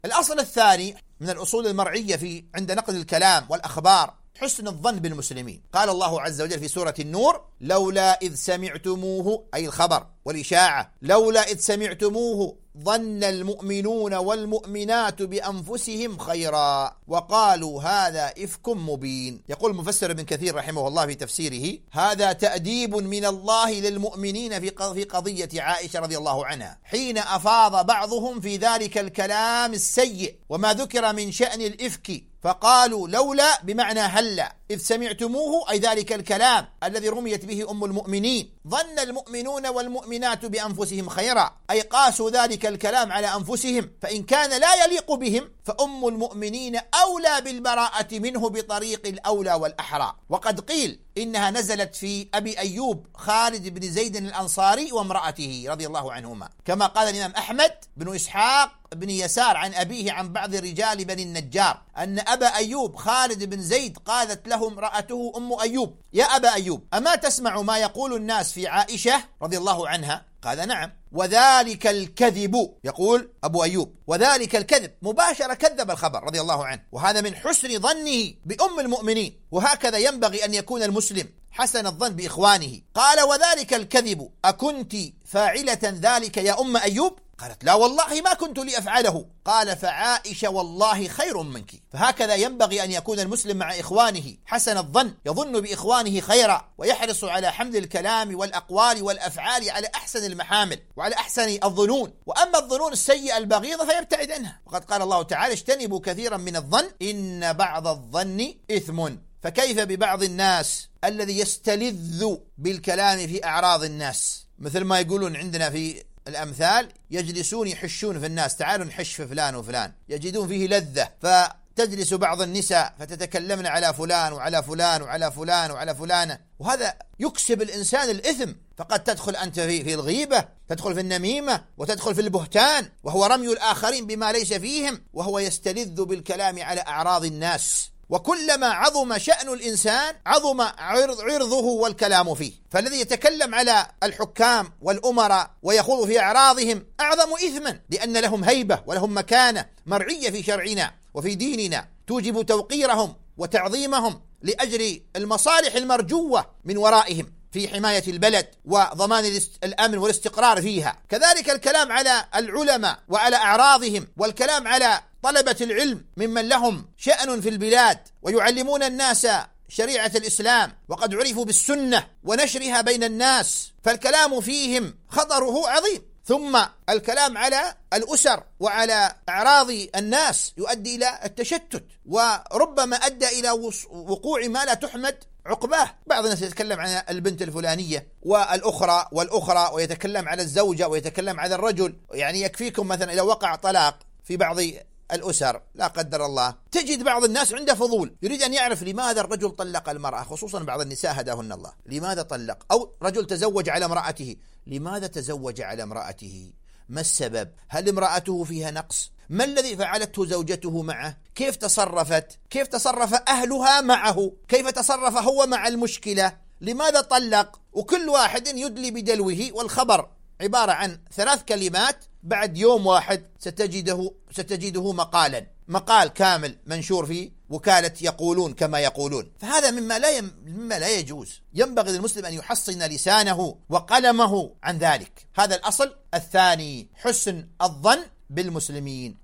الأصل الثاني من الأصول المرعية في عند نقل الكلام والأخبار حسن الظن بالمسلمين. قال الله عز وجل في سورة النور: لولا إذ سمعتموه، أي الخبر والإشاعة، لولا إذ سمعتموه ظن المؤمنون والمؤمنات بأنفسهم خيرا وقالوا هذا إفك مبين. يقول المفسر ابن كثير رحمه الله في تفسيره: هذا تأديب من الله للمؤمنين في قضية عائشة رضي الله عنها، حين أفاض بعضهم في ذلك الكلام السيء وما ذكر من شأن الإفك، فقالوا لولا بمعنى هلا إذ سمعتموه، أي ذلك الكلام الذي رميت به أم المؤمنين، ظن المؤمنون والمؤمنات بأنفسهم خيرا، أي قاسوا ذلك الكلام على أنفسهم، فإن كان لا يليق بهم فأم المؤمنين أولى بالبراءة منه بطريق الأولى والأحرى. وقد قيل إنها نزلت في أبي أيوب خالد بن زيد الأنصاري وامرأته رضي الله عنهما، كما قال الإمام أحمد بن إسحاق بن يسار عن أبيه عن بعض رجال بني النجار أن أبا أيوب خالد بن زيد قالت له امرأته أم أيوب: يا أبا أيوب، أما تسمع ما يقول الناس في عائشة رضي الله عنها؟ قال: نعم. وذلك الكذب، يقول أبو أيوب: وذلك الكذب، مباشرة كذب الخبر رضي الله عنه، وهذا من حسن ظنه بأم المؤمنين، وهكذا ينبغي أن يكون المسلم حسن الظن بإخوانه. قال: وذلك الكذب أكنت فاعلة ذلك يا أم أيوب؟ قالت: لا والله ما كنت لأفعله. قال: فعائشة والله خير منك. فهكذا ينبغي أن يكون المسلم مع إخوانه حسن الظن، يظن بإخوانه خيرا، ويحرص على حمل الكلام والأقوال والأفعال على أحسن المحامل وعلى أحسن الظنون، وأما الظنون السيئة البغيضة فيبتعد عنها. وقد قال الله تعالى: اجتنبوا كثيرا من الظن إن بعض الظن إثم. فكيف ببعض الناس الذي يستلذ بالكلام في أعراض الناس، مثل ما يقولون عندنا في الأمثال: يجلسون يحشون في الناس، تعالوا نحش في فلان وفلان، يجدون فيه لذة، فتجلس بعض النساء فتتكلمن على فلان وعلى فلان وعلى فلان وعلى فلانة، وهذا يكسب الإنسان الإثم. فقد تدخل أنت في الغيبة، تدخل في النميمة، وتدخل في البهتان، وهو رمي الآخرين بما ليس فيهم، وهو يستلذ بالكلام على أعراض الناس. وكلما عظم شأن الإنسان عظم عرضه والكلام فيه. فالذي يتكلم على الحكام والأمراء ويخوض في أعراضهم أعظم إثما، لأن لهم هيبة ولهم مكانة مرعية في شرعنا وفي ديننا، توجب توقيرهم وتعظيمهم لأجل المصالح المرجوة من ورائهم في حماية البلد وضمان الأمن والاستقرار فيها. كذلك الكلام على العلماء وعلى أعراضهم، والكلام على طلبة العلم ممن لهم شأن في البلاد ويعلمون الناس شريعة الإسلام وقد عرفوا بالسنة ونشرها بين الناس، فالكلام فيهم خطره عظيم. ثم الكلام على الأسر وعلى أعراض الناس يؤدي إلى التشتت، وربما أدى إلى وقوع ما لا تحمد عقباه. بعض الناس يتكلم عن البنت الفلانية والأخرى ويتكلم على الزوجة ويتكلم على الرجل. يعني يكفيكم مثلا إذا وقع طلاق في بعض الأسر لا قدر الله، تجد بعض الناس عنده فضول، يريد أن يعرف لماذا الرجل طلق المرأة، خصوصا بعض النساء هداهن الله، لماذا طلق؟ أو رجل تزوج على امرأته، لماذا تزوج على امرأته؟ ما السبب؟ هل امرأته فيها نقص؟ ما الذي فعلته زوجته معه؟ كيف تصرفت؟ كيف تصرف أهلها معه؟ كيف تصرف هو مع المشكلة؟ لماذا طلق؟ وكل واحد يدلي بدلوه، والخبر عبارة عن 3 كلمات، بعد يوم واحد ستجده مقال كامل منشور في وكالة يقولون كما يقولون. فهذا مما لا يجوز. ينبغي للمسلم أن يحصن لسانه وقلمه عن ذلك. هذا الأصل الثاني، حسن الظن بالمسلمين.